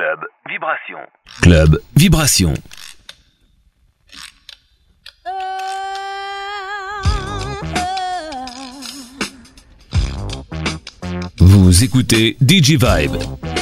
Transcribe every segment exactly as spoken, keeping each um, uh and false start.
Club Vibration. Club Vibration. Vous écoutez D J Vibe.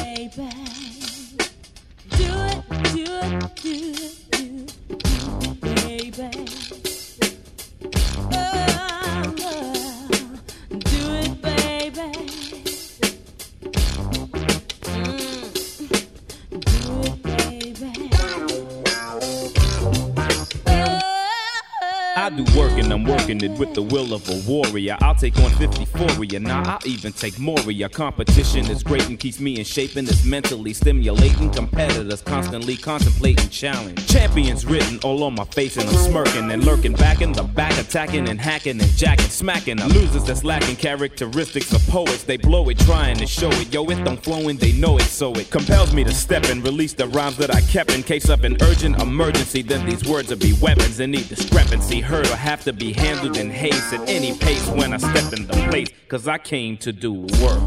I do work and I'm working it with the will of a warrior. I'll take on fifty-four, and now I'll even take Moria. Competition is great and keeps me in shape and is mentally stimulating. Competitors constantly contemplating challenge. Champions written all on my face and I'm smirking and lurking back in the back, attacking and hacking and jacking, smacking. The losers that's lacking characteristics of poets. They blow it, trying to show it. Yo, it don't flow and they know it, so it compels me to step and release the rhymes that I kept in case of an urgent emergency. Then these words will be weapons and need discrepancy. Heard or have to be handled in haste at any pace when I step in the place, cause I came to do work.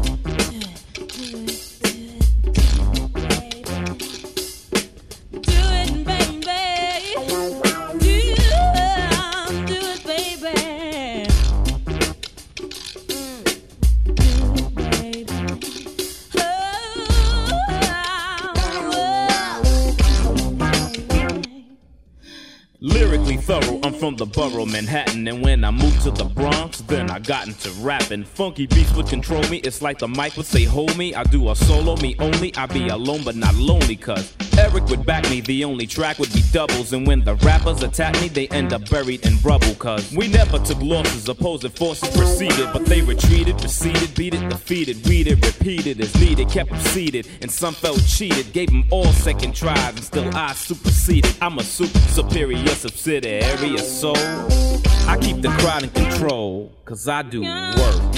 Lyrically thorough, I'm from the borough, Manhattan. And when I moved to the Bronx, then I got into rapping. Funky beats would control me, it's like the mic would say hold me. I do a solo, me only, I be alone but not lonely. Cause Eric would back me, the only track would be doubles. And when the rappers attack me, they end up buried in rubble. Cause we never took losses, opposing forces proceeded. But they retreated, receded, beat it, defeated, read it, repeated as needed. Kept them seated, and some felt cheated. Gave them all second tries, and still I superseded. I'm a super superior subsidiary of soul. I keep the crowd in control, cause I do work.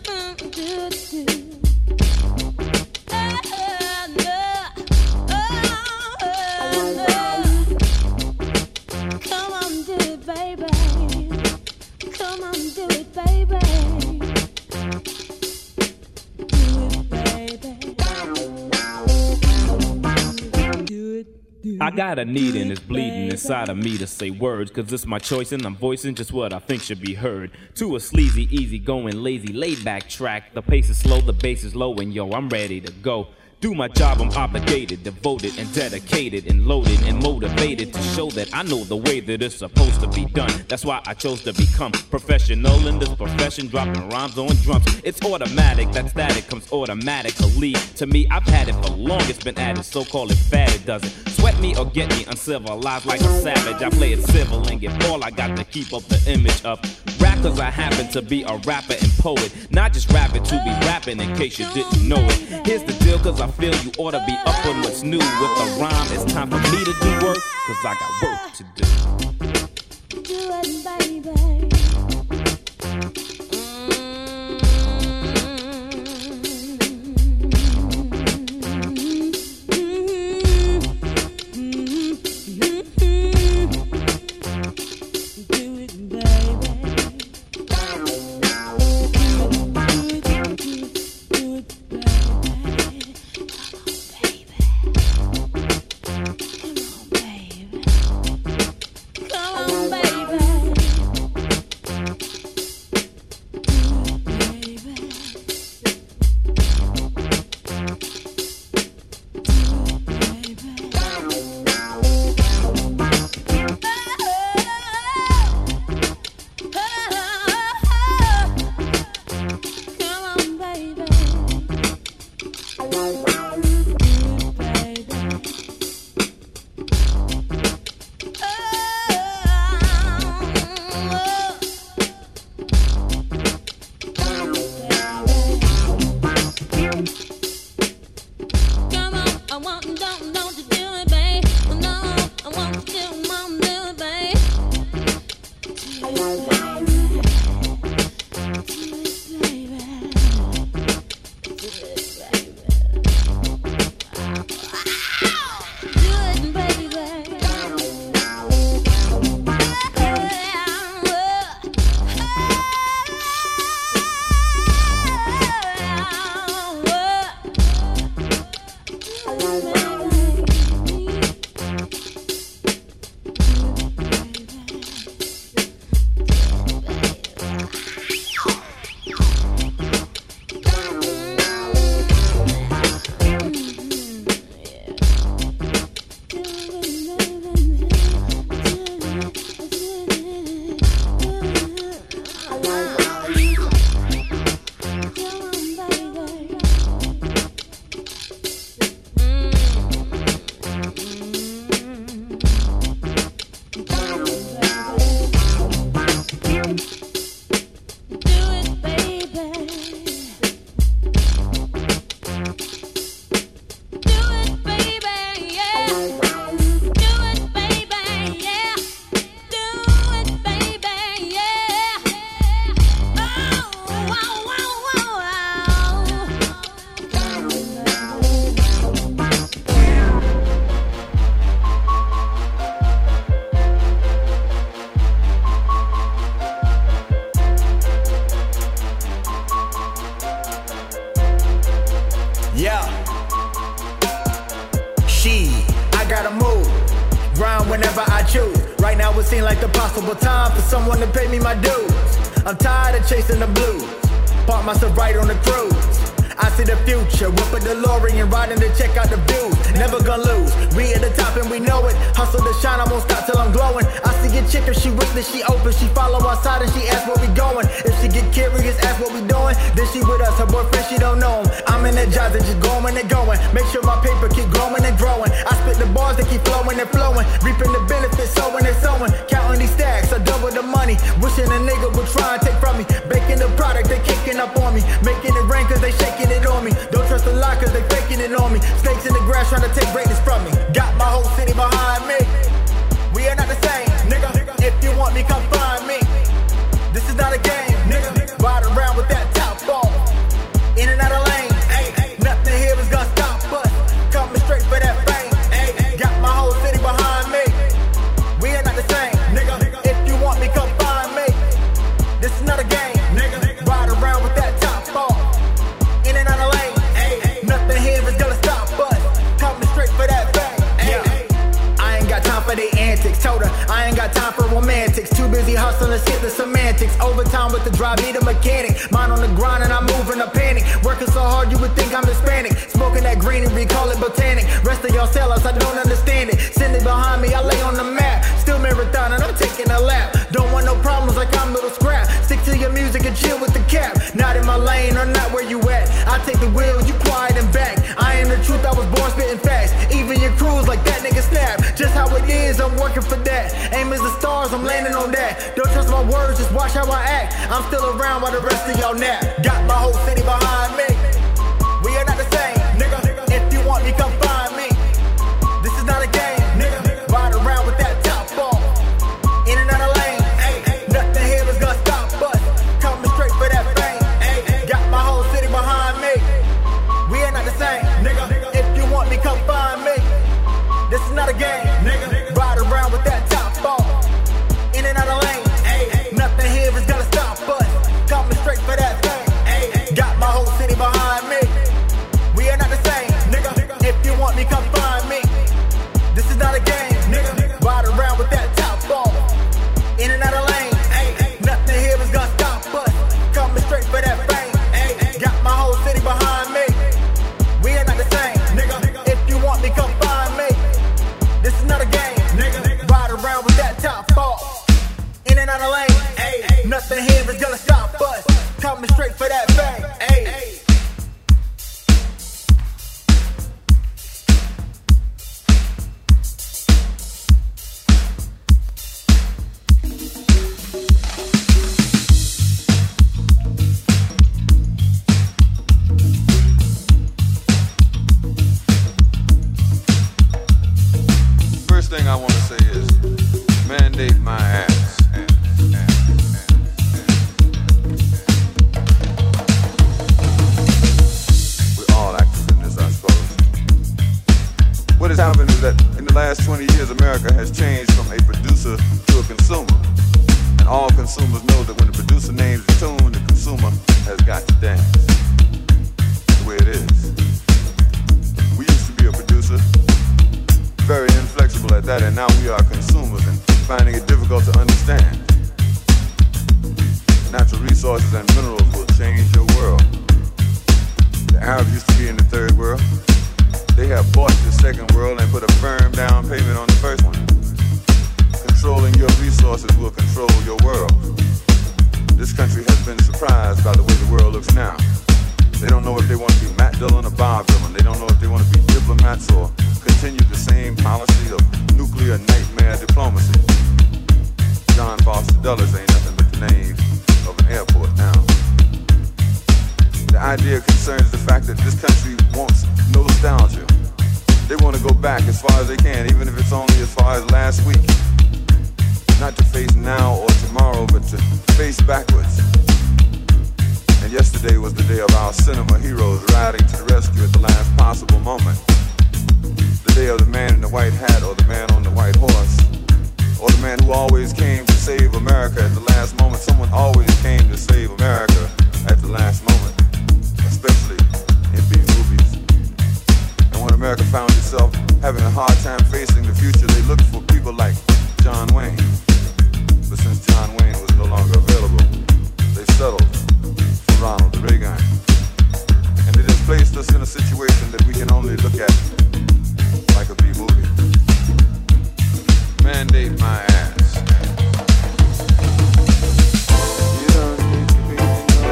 I got a need and it's bleeding inside of me to say words, cause it's my choice and I'm voicing just what I think should be heard. To a sleazy, easy going, lazy, laid back track. The pace is slow, the bass is low, and yo, I'm ready to go. Do my job, I'm obligated, devoted and dedicated and loaded and motivated to show that I know the way that it's supposed to be done. That's why I chose to become professional in this profession, dropping rhymes on drums. It's automatic, that static comes automatically. To me, I've had it for long, it's been added, so call it fad, it doesn't sweat me or get me uncivilized like a savage. I play it civil and give all I got to keep up the image of rap, cause I happen to be a rapper and poet. Not just rapping to be rapping in case you didn't know it. Here's the deal, cause I feel you ought to be up on what's new. With a rhyme, it's time for me to do work, cause I got work to do. Do it, baby. Baby. She, I gotta move, grind whenever I choose. Right now it seems like the possible time for someone to pay me my dues. I'm tired of chasing the blues, park myself right on the cruise. I see the future, whip a DeLorean, riding to check out the views. Never gonna lose, we at the top and we know it. Hustle to shine, I won't stop till I'm glowing. I see a chick, if she witness, she open. She follow our side and she ask where we going. If she get curious, ask what we doing. Then she with us, her boyfriend, she don't know him. I'm energized and just going and going. Make sure my paper keep growing and growing. I spit the bars that keep flowing and flowing. Reaping the benefits, sowing and sowing. Counting these stacks, I double the money. Wishing a nigga would try and take from me. Baking the product, they kicking up on me. Making it rain cause they shaking it on me. Don't trust a lot cause they faking it on me. Snakes in the grass trying to take greatness from me. Got my whole city behind me. We are not the same, nigga. If you want me, come find me. This is not a game, nigga. Ride around with that top ball, in and out of lanes. Nothing here is gonna stop us. Coming straight for that fame. Got my whole city behind me. We are not the same, nigga. If you want me, come find me. This is not a game, nigga. Ride around with that top ball, in and out of lanes. Nothing here is gonna stop us. Coming straight for that fame. Yeah. I ain't got time for they antics. Told her I ain't got time for romantics. Too busy hustling to skip the semantics. Overtime with the drive, need a mechanic. Mind on the grind and I'm moving a panic. Working so hard you would think I'm Hispanic. Smoking that greenery, call it botanic. Rest of y'all sellers, I don't understand it. Send it behind me, I lay on the map. Still marathon and I'm taking a lap. Don't want no problems like I'm little scrap. Stick to your music and chill with the cap. Not in my lane or not where you at. I take the wheel, you quiet and back. I am the truth, I was born spitting fast. Even your crews like that nigga snap. Just how it is, I'm working for that. Aim is the stars, I'm landing on that. Don't trust my words, just watch how I act. I'm still around while the rest of y'all nap. Got my whole city behind me. We are not the same, nigga. If you want me, come find me. This is not a game, nigga. Ride around with that top ball, in and out of lanes. Nothing here is gonna stop us. Coming straight for that fame. Got my whole city behind me. We are not the same, nigga. If you want me, come find me. This is not a game, nigga. Ride around with that top ball, in and out of lanes. Nothing here is gonna stop us. Coming straight for that fame. Got my whole city behind me. We are not the same, nigga. If you want me, come find me. This is not a game, nigga. Ride around with that top ball, in and out of lanes. Nothing here is gonna stop us. Coming straight for that fame. Got my whole city behind me. We are not the same, nigga. If you want me, come find me. This is not a game, nigga. Ride around with that top ball, in and out of lanes. Nothing here is gonna stop us. Coming straight for that fame. First thing I want to say is mandate my ass. What has happened is that in the last twenty years, America has changed from a producer to a consumer. And all consumers know that when the producer names the tune, the consumer has got to dance. That's the way it is. We used to be a producer, very inflexible at that, and now we are consumers and finding it difficult to understand. Natural resources and minerals will change your world. The Arabs used to be in the third world. They have bought the second world and put a firm down payment on the first one. Controlling your resources will control your world. This country has been surprised by the way the world looks now. They don't know if they want to be Matt Dillon or Bob Dylan. They don't know if they want to be diplomats or continue the same policy of nuclear nightmare diplomacy. John Foster Dulles ain't nothing but the name of an airport now. The idea concerns the fact that this country wants nostalgia. They want to go back as far as they can, even if it's only as far as last week. Not to face now or tomorrow, but to face backwards. And yesterday was the day of our cinema heroes riding to the rescue at the last possible moment. The day of the man in the white hat or the man on the white horse. Or the man who always came to save America at the last moment. Someone always came to save America at the last moment. Especially in B movies. And when America America found itself having a hard time facing the future, they looked for people like John Wayne. But since John Wayne was no longer available, they settled for Ronald Reagan. And it has placed us in a situation that we can only look at like a B-movie. Mandate my ass. You don't need to be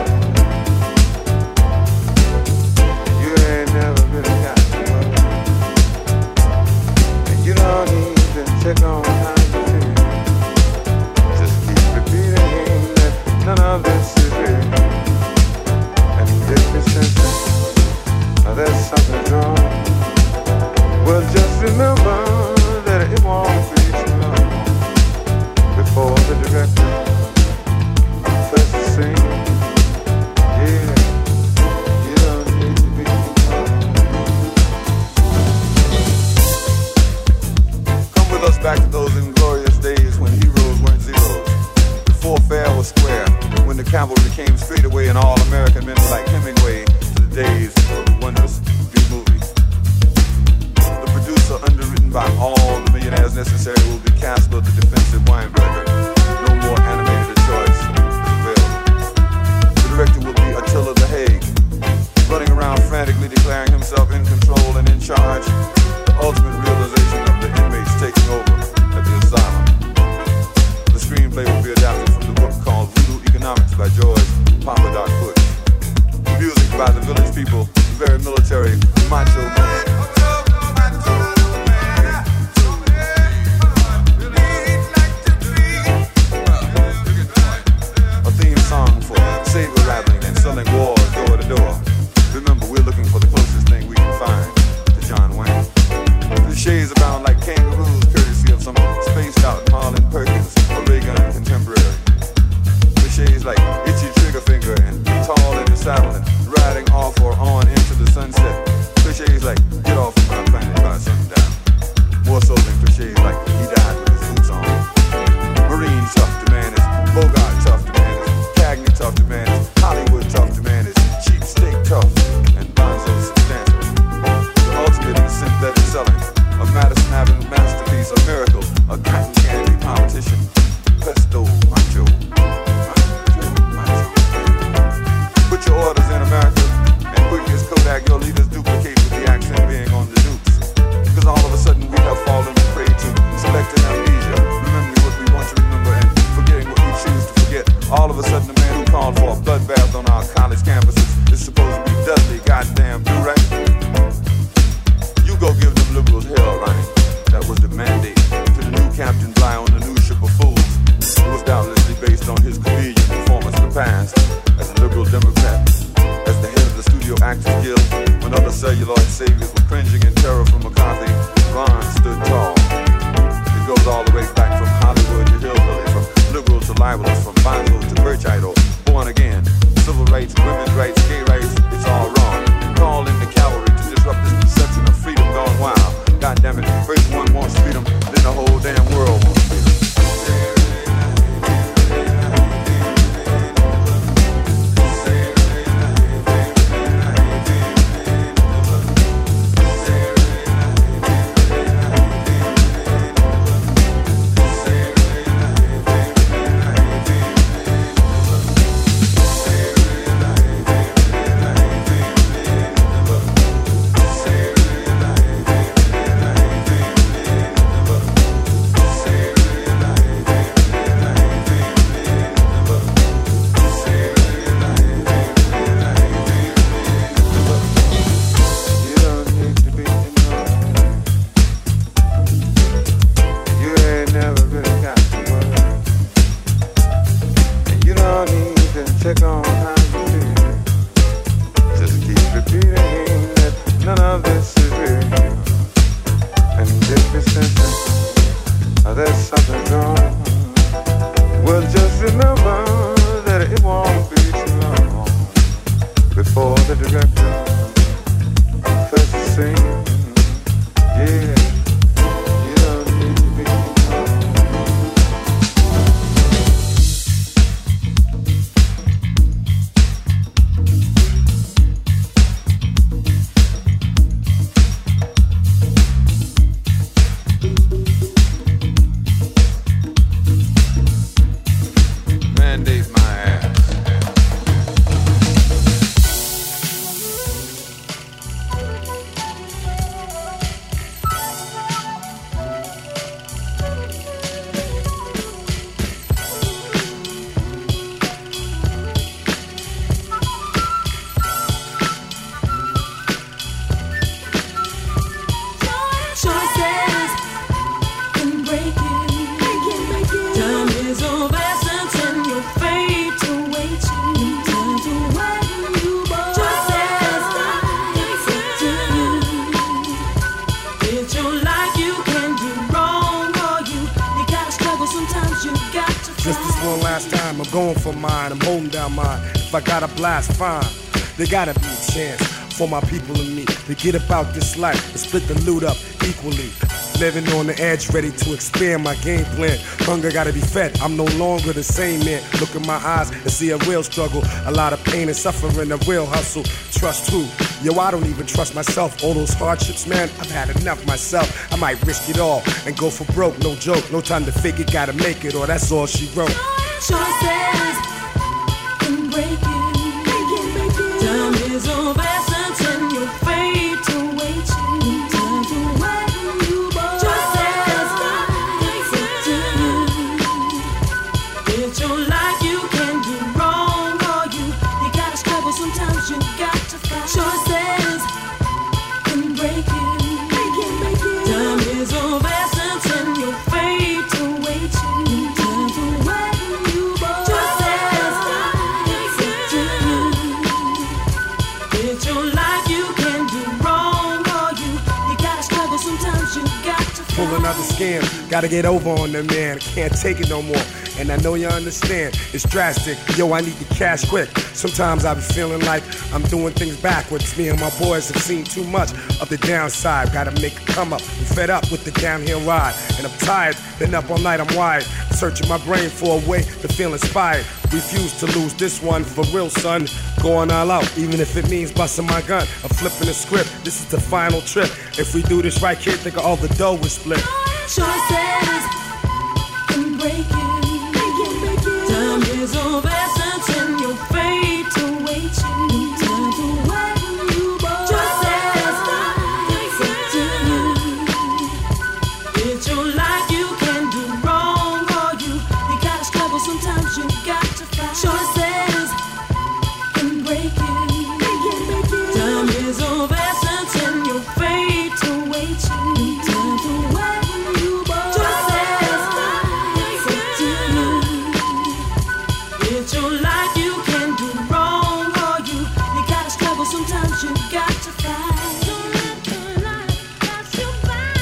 alone. You ain't never been a guy. And you don't need to check on how you feel. Just keep repeating that none of this is real. And if you're sensing there's something wrong, well, just remember that it won't be too long before the director first the scene. Yeah, you don't need to be alone. Come with us back to those inglorious days when heroes weren't zeros, before fair was square, when the cavalry came straight away and all American men were like Hemingway, to the days of the wondrous B-movie. The producer, underwritten by all the millionaires necessary, will be Casper, the defensive Weinberger. No more animated choice is available. The director will be Attila the Hague, running around frantically declaring himself in control and in charge. The ultimate realization of the inmates taking over at the asylum. The screenplay will be adapted from the book called Voodoo Economics by George Pompadot Bush. Music by the Village People, very military, macho man. life you can do wrong, or you, you gotta struggle, sometimes you got to fight. Just this one last time, I'm going for mine, I'm holding down mine. If I gotta blast, fine. There gotta be a chance for my people and me to get about this life and split the loot up equally. Living on the edge, ready to expand my game plan. Hunger gotta be fed, I'm no longer the same man. Look in my eyes and see a real struggle. A lot of pain and suffering, a real hustle. Trust who? Yo, I don't even trust myself. All those hardships, man, I've had enough myself. I might risk it all and go for broke, no joke. No time to fake it, gotta make it, or that's all she wrote. Choices can break you. Time is of essence and your fate to wait you. Time to wait you, boy. Choices it's you. It's your life, you can do wrong, or you, you gotta struggle, sometimes you got to fight. Choices can break you. Time is of essence and your fate to wait you. Time to wait you, boy. Choices it's you. It's your life, you can do wrong, or you, you gotta struggle, sometimes you got to fight. Pull another scam, gotta get over on the man. Can't take it no more, and I know you understand. It's drastic, yo, I need the cash quick. Sometimes I be feeling like I'm doing things backwards. Me and my boys have seen too much of the downside. Gotta make a come up, I'm fed up with the downhill ride. And I'm tired, been up all night, I'm wired. Searching my brain for a way to feel inspired. Refuse to lose this one for real, son. Going all out, even if it means busting my gun. I'm flipping the script, this is the final trip. If we do this right, kid, think of all the dough we split. Choices can break you. Time is of essence and your fate to wait you. Time to wait you, boy. Choices it's you. It's your life, you can do wrong, or you, you gotta struggle, sometimes you got to fight. Choices can break you. Time is of essence and your fate to wait you. Time to wait you, boy. Choices it's you. It's your life, you can do wrong, or you, you gotta struggle, sometimes you got to fight. Don't let your life pass you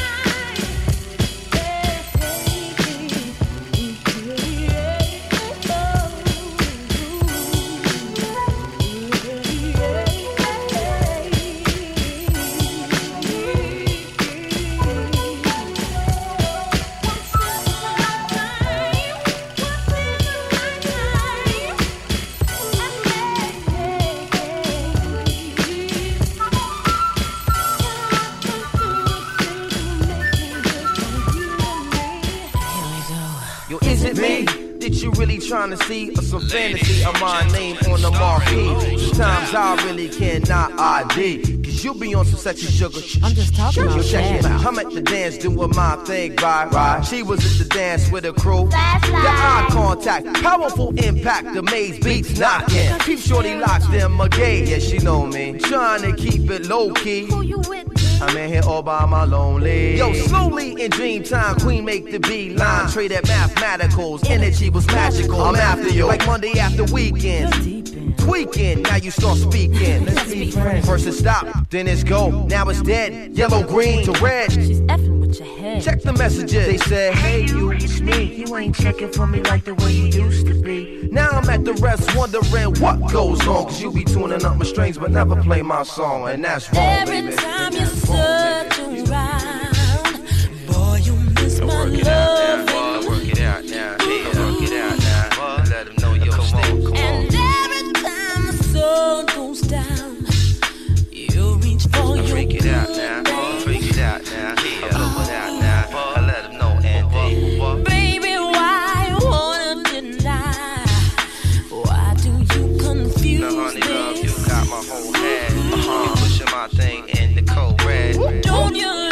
Yo, is it me that you really trying to see, or some fantasy of my name on the marquee? Sometimes I really cannot I D, cause you be on some sexy sugar. I'm just talking Yo, about check it that. out. I'm at the dance doing my thing, right? Right. She was at the dance with a crew. The eye contact, powerful impact, the maze beats knocking. Keep shorty locked in my gate. Yeah, she know me. Trying to keep it low key. Who you with? I'm in here all by my lonely. Yo, slowly in dream time, queen make the beat line. Traded mathematicals, energy was magical. I'm after you, like Monday after weekend. Tweaking, now you start speaking. Let's be friends. First it stop, then it's go. Now it's dead, yellow, green to red. She's effing with your head. Check the messages. They said, hey you, it's me. You ain't checking for me like the way you used to be. Now I'm at the rest wondering what goes on. Cause you be tuning up my strings but never play my song. And that's wrong, Every baby. time you circle around, boy, you miss my Work it out now, love. boy. Work it out now. Yeah, work it out now. Let them know you're staying. And every time the sun goes down, you reach for your Freak it out now. Freak it out now. Yeah, blow it out now. I let them know and they. baby, why you wanna deny? Why do you confuse Now, honey, love, you this? got my whole head. Uh-huh. You pushing my thing in the cold red. Don't you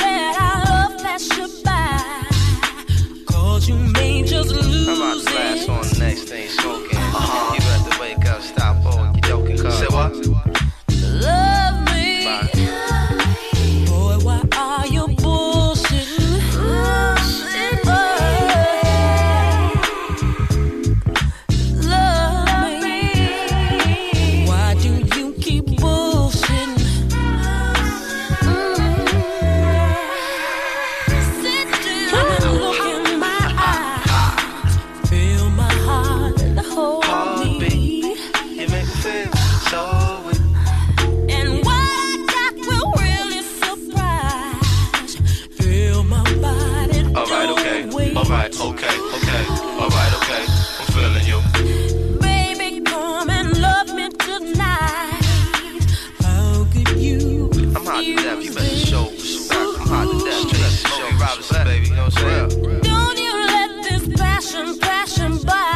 alright, okay, okay, alright, okay, I'm feeling you. Baby, come and love me tonight. How could you? I'm hot to death, you better show respect. I'm hot to death, you better show Robinson, baby, you know what I'm saying? Don't you let this passion, passion by.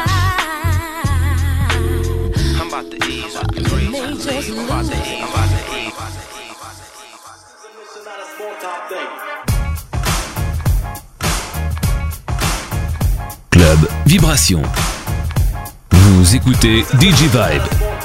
I'm about to ease, I'm about to breathe, I'm about to ease, I'm about to ease. Club Vibration. Vous écoutez D J Vibe.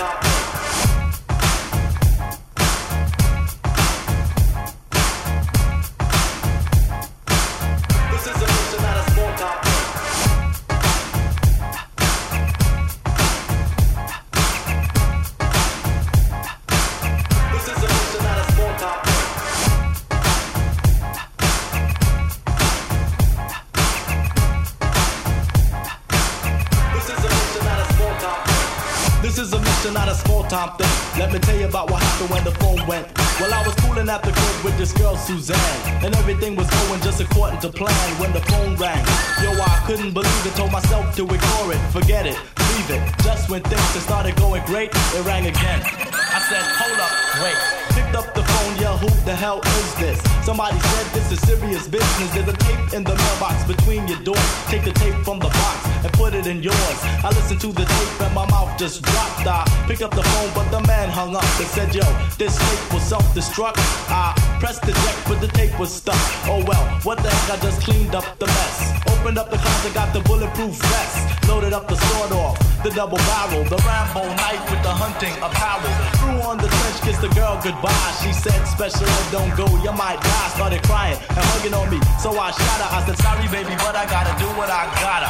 Let me tell you about what happened when the phone went. Well, I was cooling at the crib with this girl Suzanne, and everything was going just according to plan when the phone rang. Yo, I couldn't believe it, told myself to ignore it, forget it, leave it. Just when things had started going great, it rang again. I said, hold up, wait. Picked up the phone, yeah, who the hell is this? Somebody said this is serious business. There's a tape in the mailbox between your doors. Take the tape from the box and put it in yours. I listened to the tape and my mouth just dropped. I picked up the phone, but the man hung up and said, yo, this tape was self-destruct. I pressed the deck, but the tape was stuck. Oh well, what the heck, I just cleaned up the mess. Opened up the closet, got the bulletproof vest. Loaded up the sword off, the double barrel, the Rambo knife with the hunting apparel. Threw on the trench, kissed the girl goodbye. She said, special ed, don't go, you might die. Started crying and hugging on me, so I shot her. I said, sorry baby, but I gotta do what I gotta.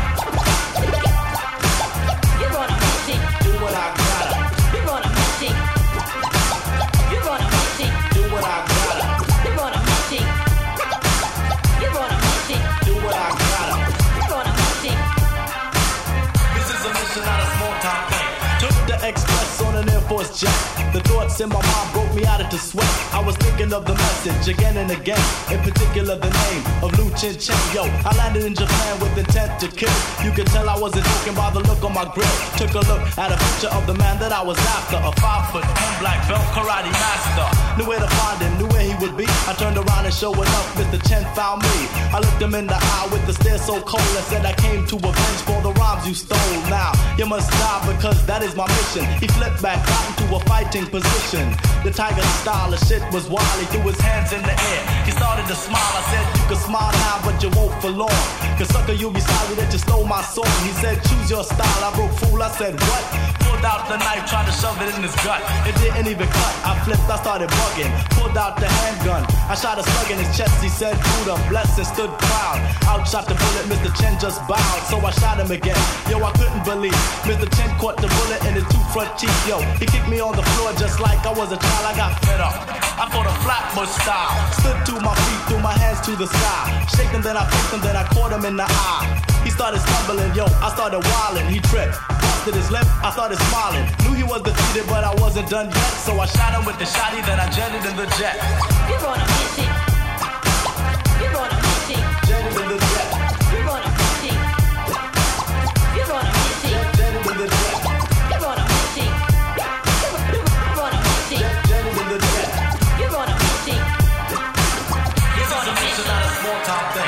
You're gonna miss it. Do what I gotta. You're gonna miss it. You're gonna miss it. Do what I gotta. You're gonna miss it. You're gonna miss it. Do what I gotta. You're gonna miss it. This is a mission, not a small time thing. Took the express on an Air Force jet. The thoughts in my mind broke me out into sweat. I was thinking of the message again and again. In particular the name of Liu Chin Chen. Yo, I landed in Japan with intent to kill. You could tell I wasn't joking by the look on my grill. Took a look at a picture of the man that I was after. A five foot ten black belt karate master. Knew where to find him, knew where he would be. I turned around and sure enough, Mister Chen found me. I looked him in the eye with the stare so cold and said I came to avenge for the rhymes you stole. Now, you must die because that is my mission. He flipped back out into a fighting position. The tiger style of shit was wild. He threw his hands in the air. He started to smile. I said, you can smile now, but you won't for long. Cause sucker, you'll be sorry that you stole my song. He said, choose your style. I broke fool. I said, what? Pulled out the knife, tried to shove it in his gut. It didn't even cut. I flipped, I started bugging. Pulled out the handgun. I shot a slug in his chest. He said, Buddha, blessed and stood proud. Outshot the bullet. Mister Chen just bowed. So I shot him again. Yo, I couldn't believe Mister Chen caught the bullet in his two front teeth. Yo, he kicked me on the floor just like I was a child. I got fed up. I fought a Flatbush style. Stood to my feet, threw my hands to the sky. Shake him, then I picked him, then I caught him in the eye. He started stumbling, yo, I started wilding. He tripped, busted his lip, I started smiling. Knew he was defeated, but I wasn't done yet. So I shot him with the shotty, then I jetted in the jet. You're gonna miss it. You're gonna miss it. Jetted in the jet. You're gonna miss it. You're gonna miss it. Jetted in the jet. You're gonna miss it. You're gonna miss it. Jetted in the jet. You're gonna miss it. This is a mission, not a small time thing.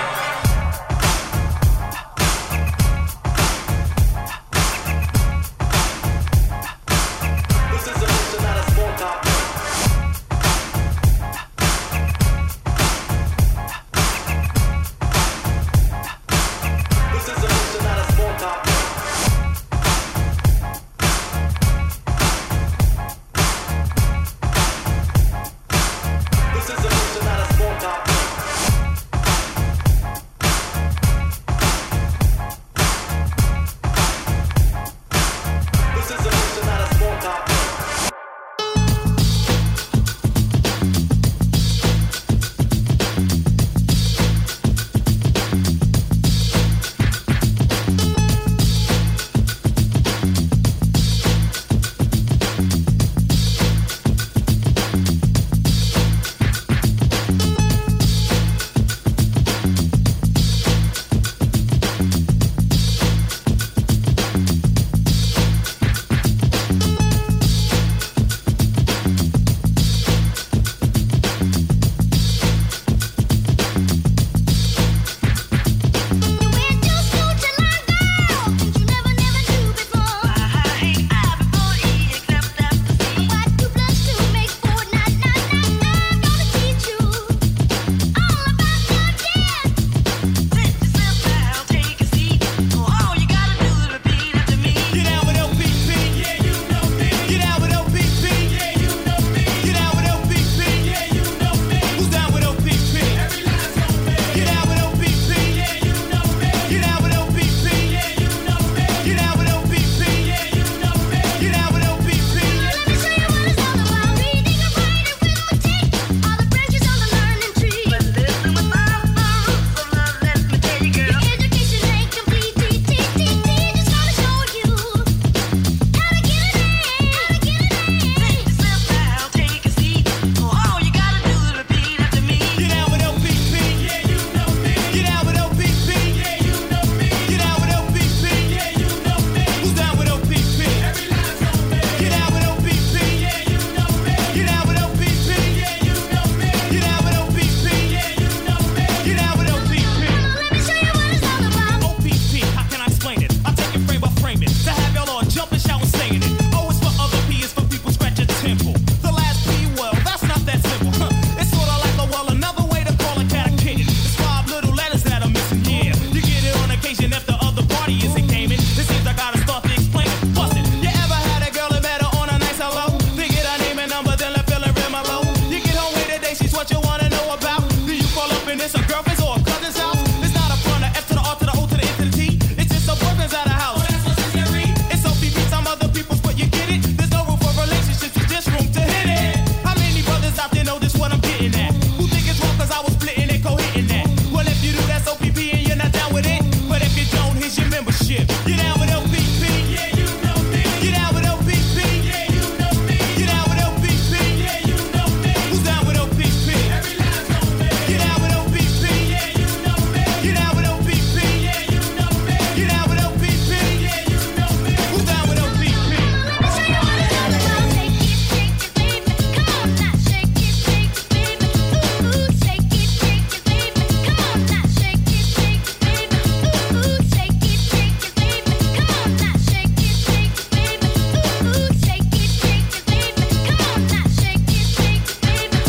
it's a girlfriend's or a cousin's house. It's not a front, a F to the R to the O to the N to the T. It's just a boyfriend's at a house. Oh, that's what you read. It's O P P, some other people's, but you get it. There's no room for relationships, it's just room to hit it. How many brothers out there know this what I'm getting at? Who think it's wrong cause I was splitting and co-hitting that? Well, if you do, that's O P P and you're not down with it. But if you don't, here's your membership. Get down with O P P. Yeah, you know me. Get down with O P P. Yeah, you know me. Get down with O P P. Yeah, you know me. Who's down with O P P? Every last know me. Get down with O P P. Yeah, you know me. Get down with O P P. Yeah, you know me. Get down with O P P. Yeah, you know me. Who's down with O P P? I'll show you what it's all about. Shake it, shake it, baby. Come on now, shake it, shake it, baby. Ooh, shake it, shake it, baby. Come on now, shake it, shake it, baby. Ooh, shake it, shake it, baby. Come on now, shake it, shake it, baby. Ooh, shake it, shake it, baby. Come on now, shake it, shake it, baby.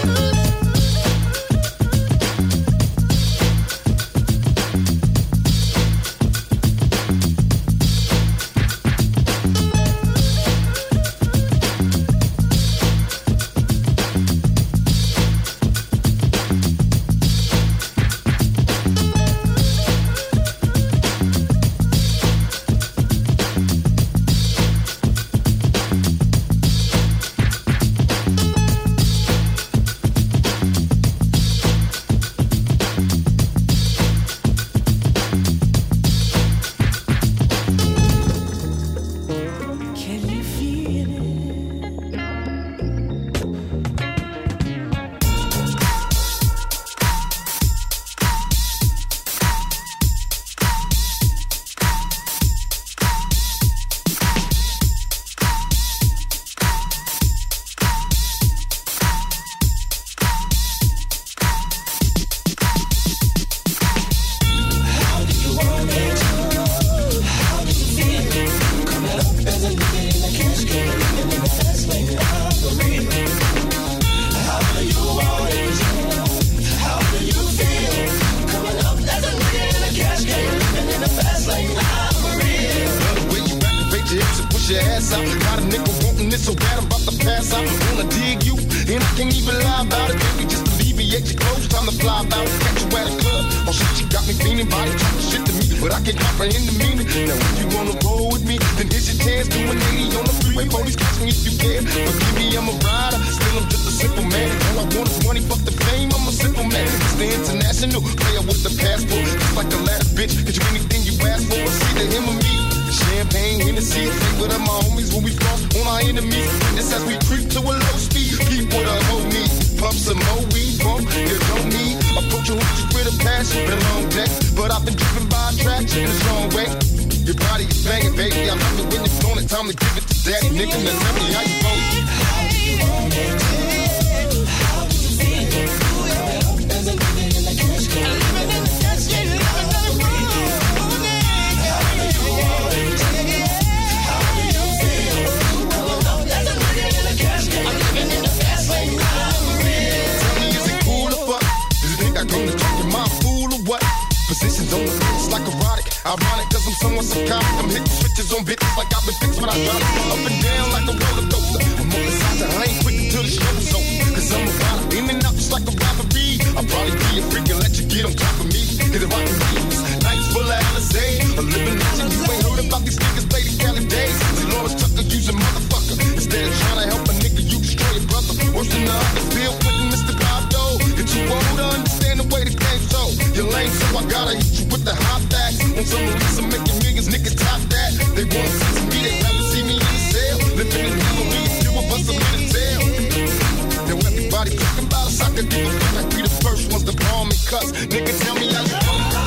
Can you feel it? How do you want it? How do you feel it? Coming up as a nigga in a cash game, living in the fast lane robbery. How do you want it? How do you feel? Coming up as a nigga in a cash game, living in the fast lane robbery. Love the way you activate your hips and push your ass out. Got a nigga wanting this so bad I'm about to pass out. Wanna dig you, and I can't even lie about it. Baby, just alleviate your clothes, time to fly about it. Catch you at a club, oh shit, you got me feeling body talking shit to me, but I can't comprehend the meaning. Now if you wanna roll with me, then here's your chance. Do an eighty on the freeway, police catch me if you can. Forgive me, I'm a rider, still I'm just a simple man. All I want is money, fuck the fame, I'm a simple man. It's the international player with the passport, just like the last bitch. Get you anything you ask for, it's either him or me. Champagne, Hennessy, drink with my homies when we floss on our enemies. This as we creep to a low speed, keep what a hoe need. Pump some more weed, bump, you don't need. Approach your hoochies with a passion, been a long day, but I've been driven by attraction in a strong way. Your body is banging, baby, I love it when you're on it. Time to give it to daddy, nigga, now tell me how you want it. How do you want it? How do you feel it? Coming up as a nigga in a cash game, living in the cash game, living in the free. How do you want it? How do you feel? Coming up as a nigga in a cash game, living in the fast lane robbery. Tell me, is it cool or what? Does it think I come to talk in my fool or what? Positions on the fence like erotic. Ironic, cause I'm somewhat psychotic. I'm hitting switches on bitches like I've been fixed when I drop it. Up and down like a roller coaster. I'm on the side, I ain't quick until the show's over. Cause I'm a rider, in and out just like a robbery. I'll probably be a freak and let you get on top of me. Hit it rockin' beats, nights full of Alizé. A living legend, you ain't heard about these niggas play the Cali days. See Lawrence Tucker, use a motherfucker. Instead of trying to help a nigga, you destroy your brother. Worse than the others, Bill Clinton, Mister Bob Dole. You're too old to understand the way the game's so. You're lame, so I gotta hit you with the hot facts. On some reason, making millions, niggas top that. They wanna see me, they rather see me in the cell. Living in hell, we a few of us a minute tell. Now everybody talking about us, I could give a fuck like we the first ones to bomb me cuss. Nigga, tell me how you want it.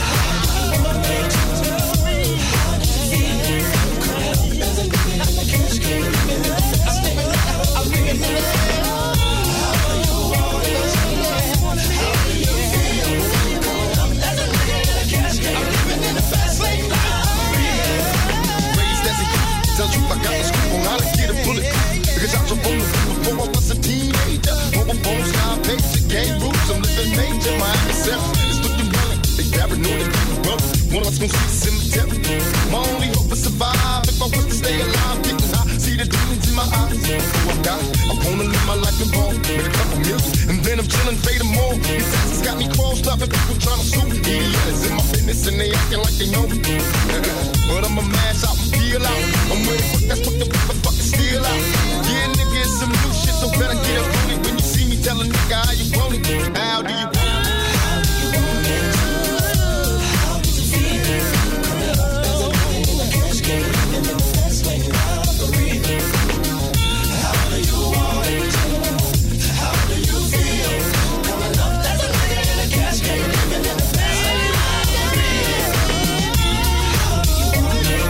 Tell you I got the scoop on how to get a bullet. Because I jump on the roof before I was a teenager. Mobile phone, sky page, game rules. I'm living major. My self is looking brilliant. They paranoid and people rubber. One of us gon' see the cemetery. My only hope is survive. If I was to stay alive, getting high, see the demons in my eyes. Before I die. I wanna live my life involved, make a couple million, and then I'm chillin', pay them more. These taxes got me crossed up and people tryna sue me. Yeah, it's in my business and they acting like they know me. But I'ma mash out and peel out. I'm with it, that's what the motherfuckers steal out. Yeah, nigga, it's some new shit, so better get up on it. When you see me, tell a nigga how you want it. How do you want it? How do you want it? How do you feel? Coming up as a queen in the cash game, and then the fast lane out of the reading. How do you want it? How do you feel? Coming up as a queen in the cash game, and then the fast lane out of the reading. How do you want it?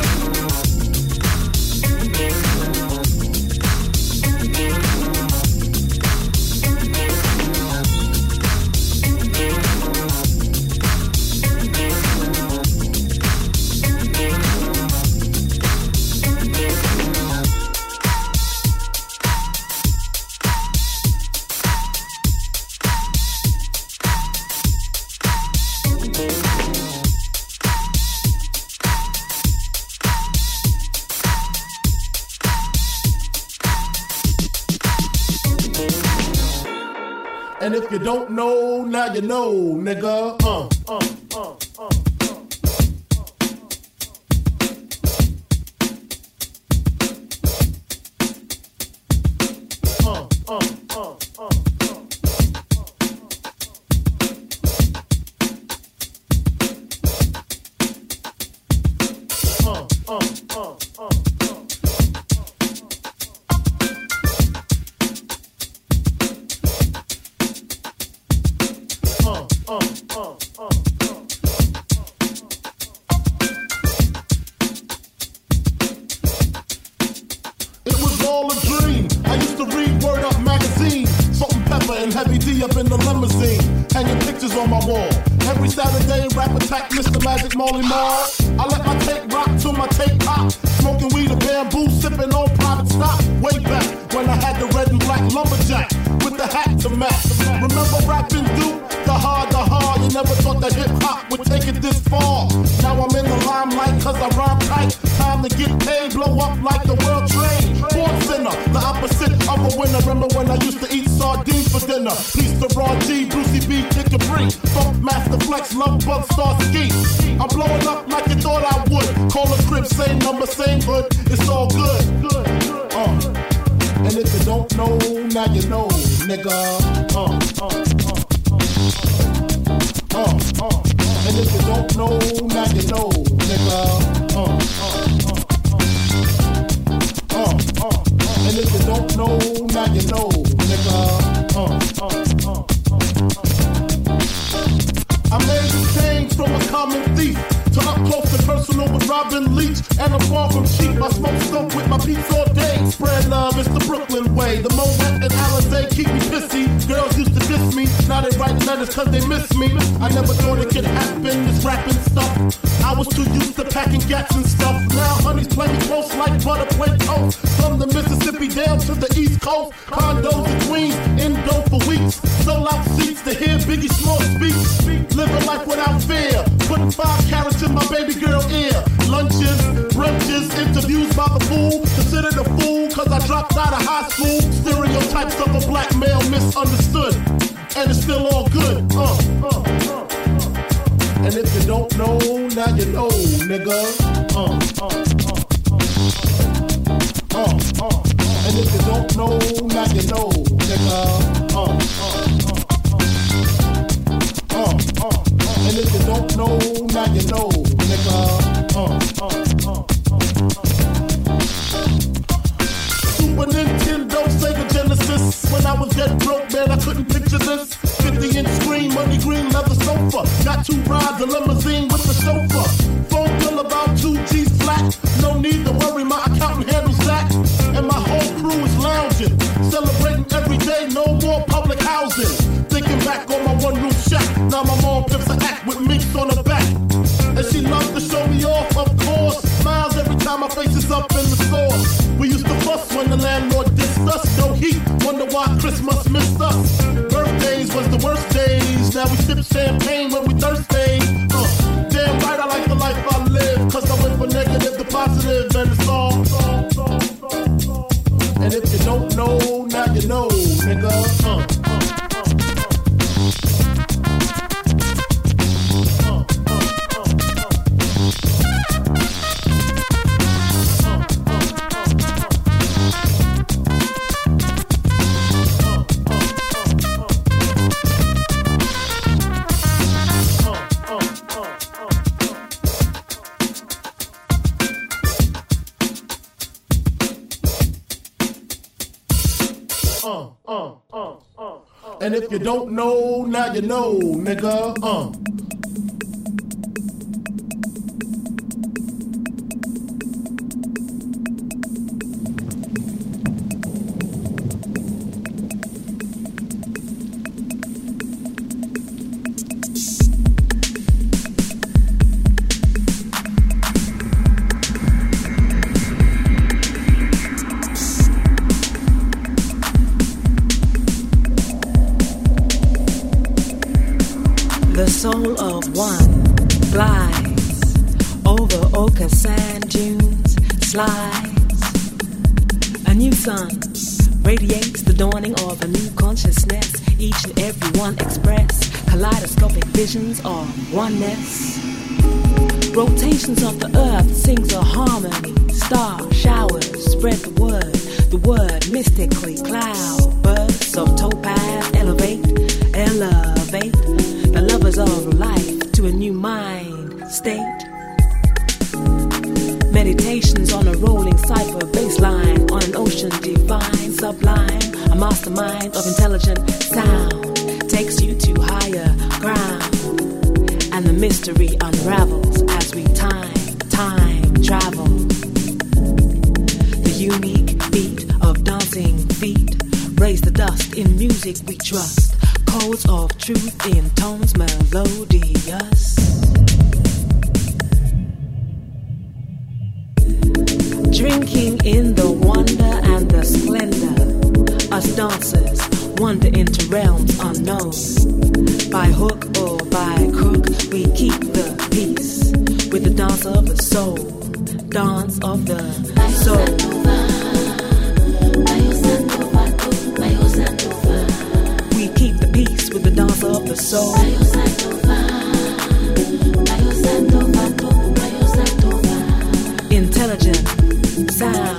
And if you don't know, now you know, nigga. Uh, uh, uh, uh. Uh, uh, uh, uh. Uh, uh, uh, uh. Uh, uh, uh, uh. It was all a dream. I used to read Word Up magazine, Salt and Pepper and Heavy D up in the limousine, hanging pictures on my wall. Every Saturday, rap attack, Mister Magic Molly Marr. I let my tape rock till my tape pop. Smoking weed and bamboo, sipping on private stock. Way back when I had the red and black lumberjack with the hat to match. Remember rapping Duke? The hard, the hard. You never thought that hip hop would take it this far. Now I'm in the limelight cause I rhyme tight. Time to get paid, blow up like the world trade. Born sinner, the opposite of a winner. Remember when I used to eat sardines for dinner? Peace to Raw G, Brucey B, Kick a Bree, Funk Master Flex, Love Bug, Star Ski. I'm blowing up like you thought I would. Call a crib, same number, same hood. It's all good. Good, good. Uh. And if you don't know, now you know, nigga. Uh, uh, uh. Uh, uh, and if you don't know, now you know, nigga. Uh, uh, uh, uh, uh, and if you don't know, now you know, nigga. Uh, uh, uh, uh. I made the change from a common thief to up close and personal with Robin Leach. And I'm far from cheap. I smoke stuff with my peeps all day. Spread love, it's the Brooklyn way. The Moet and Alizé keep me pissy. Girls used to diss me. Now they write letters cause they miss me. I never thought it could happen, this rapping stuff. I was too used to packing gats and stuff. Now honeys play me close like butter play toast. From the Mississippi down to the East Coast. Condos in Queens, indo for weeks. Sold out seats to hear Biggie Small speak. Living life without fear. Putting five carats in my baby girl ear. Lunches, brunches, interviews by the fool. Considered a fool cause I dropped out of high school. Stereotypes of a black male misunderstood. And it's still all good. Uh, uh, uh, uh. And if you don't know, now you know, nigga. Uh, uh, uh, uh, uh, uh. And if you don't know, now you know, nigga. Uh, uh, uh, uh, uh. And if you don't know, now you know, nigga. Uh, uh, uh, uh. Super Nintendo, Sega Genesis. When I was dead broke, man, I couldn't picture this. fifty inch screen, money green, leather sofa. Got two rides, a limousine with the chauffeur. Phone bill about two G's flat. No need to worry, my accountant handles that. And my whole crew is lounging, celebrating every day, no more public housing. Thinking back on my one room shack. Now my mom pimps an act with minks on her back. And she loves to show me off, of course. Smiles every time my face is up in the store. We used to fuss when the landlord dissed us. No heat, wonder why Christmas missed us. Birthdays was the worst days. Now we sip champagne when we thirsty. Uh, damn right, I like the uh, uh, uh. And if you don't know, now you know, nigga, uh. The soul of one glides over ochre sand dunes, slides. A new sun radiates the dawning of a new consciousness. Each and every one express kaleidoscopic visions of oneness. Rotations of the earth sings a harmony. Star showers spread the word, the word mystically. Cloud bursts of topaz elevate, elevate the lovers of life to a new mind state. Meditations on a rolling cipher baseline, on an ocean divine, sublime. A mastermind of intelligent sound takes you to higher ground, and the mystery unravels as we time, time travel. The unique beat of dancing feet raise the dust in music we trust. Codes of truth in tones melodious. Drinking in the wonder and the splendor. Us dancers wander into realms unknown. By hook or by crook, we keep the peace with the dance of the soul. Dance of the soul. We keep the peace with the dance of the soul. Intelligent sound.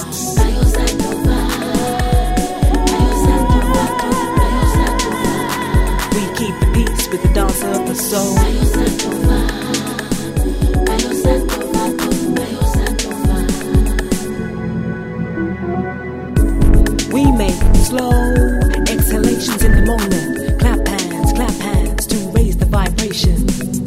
We keep the peace with the dance of the soul. We make slow exhalations in the moment. Clap hands, clap hands to raise the vibration.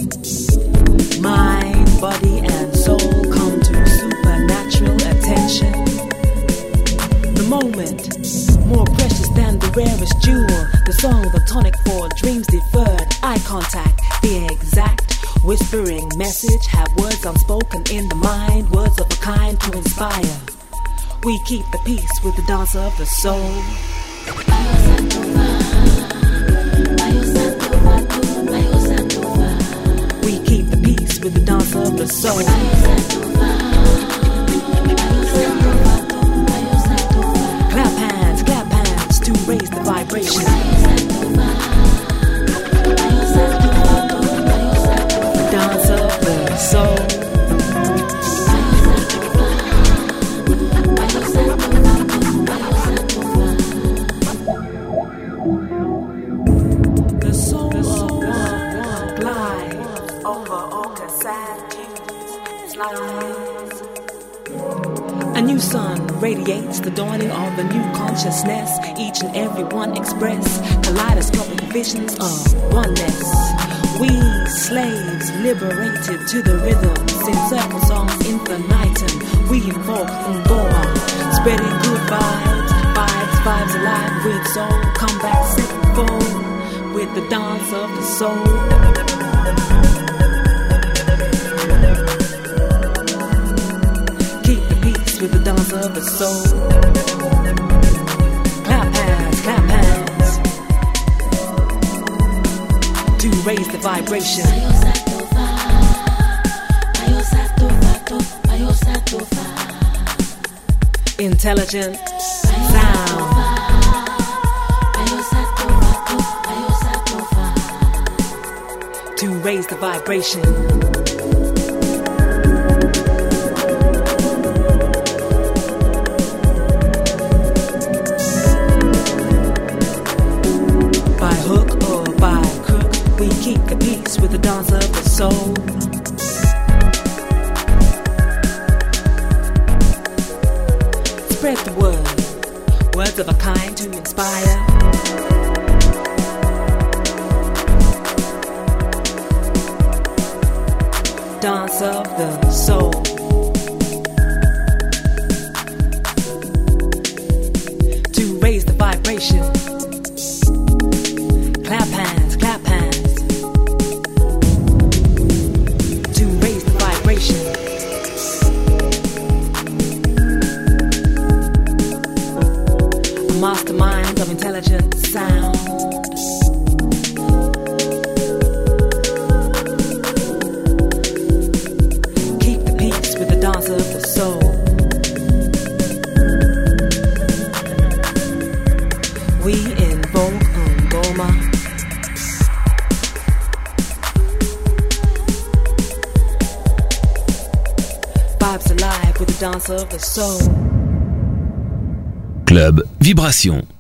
Mind, body, and soul come to supernatural attention. The moment, more precious than the rarest jewel. The song, the tonic for dreams deferred. Eye contact, the exact whispering message. Have words unspoken in the mind. Words of a kind to inspire. We keep the peace with the dance of the soul. We keep the peace with the dance of the soul. Clap hands, clap hands to raise the vibration. The dance of the soul. A new sun radiates the dawning of a new consciousness. Each and every one express kaleidoscopic visions of oneness. We slaves liberated to the rhythm, sing circle songs infinitum. We invoke Ngoa, spreading good vibes, vibes, vibes alive with soul. Come back sevenfold with the dance of the soul. With the dance of the soul. Clap hands, clap hands to raise the vibration. Intelligent sound. To raise the vibration. Keep the peace with the dance of the soul. Spread the word Words of a kind to inspire. Dance of the soul. To raise the vibration. Clap hands, clap hands. To raise the vibration. A mastermind of intelligent sound. Dance of the soul. We invoke Ngoma. Vibes alive with the dance of the soul. Club Vibration.